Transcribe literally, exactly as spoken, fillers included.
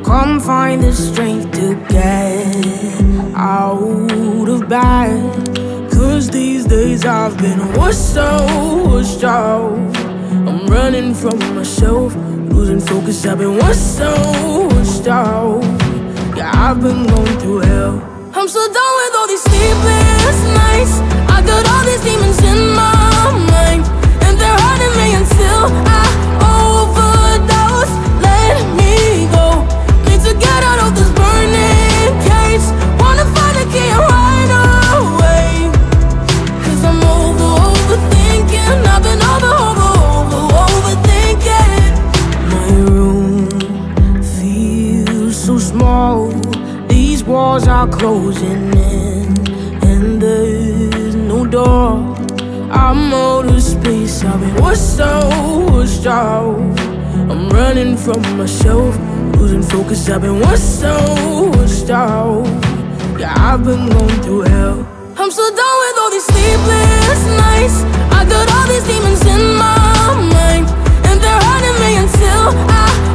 Come find the strength to get out of bed. Cause these days I've been washed out, washed out. I'm running from myself, losing focus. I've been washed out, washed out. Yeah, I've been going through hell. I'm so done with all these sleepless nights. I got all these demons in my mind, and they're hurting me until I overdose. Let me go, need to get out of this burning cage. Wanna find a key right away, cause I'm over, overthinking. I've been over, over, over, overthinking. My room feels so small, these walls are closing in, and there's no door. I'm out of space, I've been washed out, washed out. I'm running from myself, losing focus. I've been washed out, washed out. Yeah, I've been going through hell. I'm so done with all these sleepless nights. I got all these demons in my mind, and they're hurting me until I